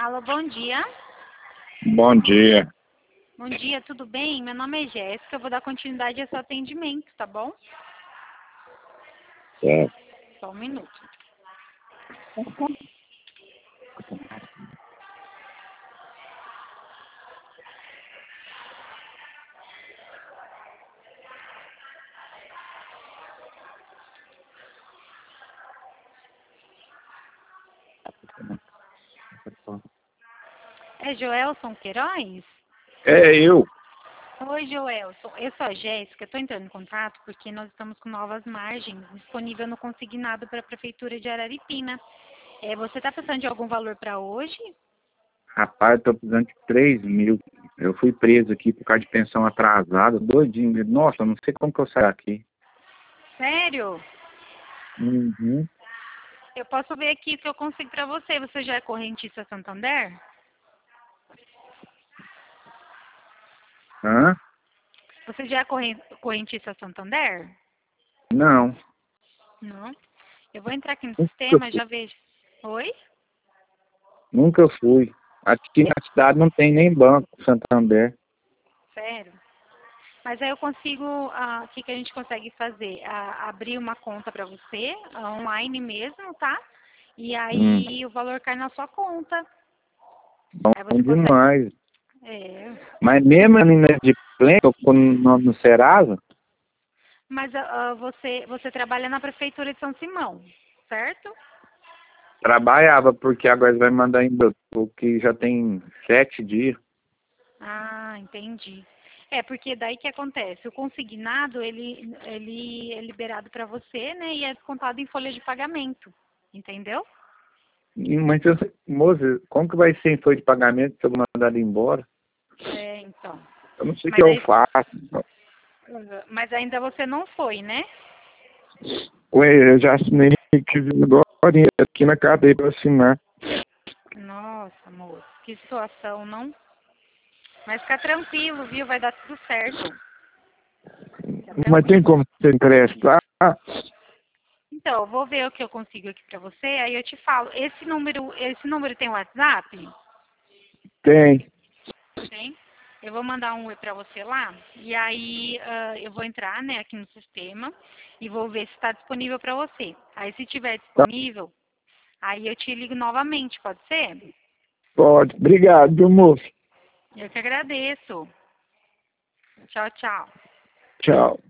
Alô, bom dia. Bom dia. Bom dia, tudo bem? Meu nome é Jéssica, eu vou dar continuidade ao seu atendimento, tá bom? É, Só um minuto. É Joelson Queiroz? eu. Oi, Joelson. Eu sou a Jéssica, estou entrando em contato porque nós estamos com novas margens disponível no consignado para a Prefeitura de Araripina. Você está precisando de algum valor para hoje? Rapaz, eu tô precisando de 3.000. Eu fui preso aqui por causa de pensão atrasada, doidinho. Nossa, eu não sei como que eu saio aqui. Sério? Uhum. Eu posso ver aqui se eu consigo para você. Você já é correntista Santander? Hã? Você já é correntista Santander? Não. Não. Eu vou entrar aqui no Nunca sistema, fui. já vejo. Oi? Nunca fui. Aqui na cidade não tem nem banco, Santander. Sério? Mas aí eu consigo, o que que a gente consegue fazer? Abrir uma conta para você, online mesmo, tá? E Hum. aí o valor cai na sua conta. Bom Aí você consegue. demais. É. Mas mesmo ali na de pleno, no Serasa, Mas você trabalha na Prefeitura de São Simão, certo? trabalhava, porque agora vai mandar ainda, porque já tem 7 dias. Ah, entendi. É, porque daí que acontece? O consignado, ele é liberado para você, né? E é descontado em folha de pagamento. Entendeu? Mas, moça, como que vai ser em folha de pagamento se eu vou mandar ele embora? É, então. Eu não sei o que Mas eu aí, faço. mas ainda você não foi, né? Ué, eu já assinei que agora aqui na cadeia para assinar. Nossa, moço, que situação, não? Mas fica tranquilo, viu? Vai dar tudo certo. Fica Mas tem tranquilo. como você emprestar? Então, eu vou ver o que eu consigo aqui pra você, aí eu te falo. Esse número tem WhatsApp? Tem. Tem. Eu vou mandar um oi pra você lá, e aí eu vou entrar, né, aqui no sistema e vou ver se está disponível pra você. Aí, se tiver Tá, disponível, aí eu te ligo novamente, pode ser? pode. Obrigado, viu, moço? Eu que agradeço. Tchau, tchau. Tchau.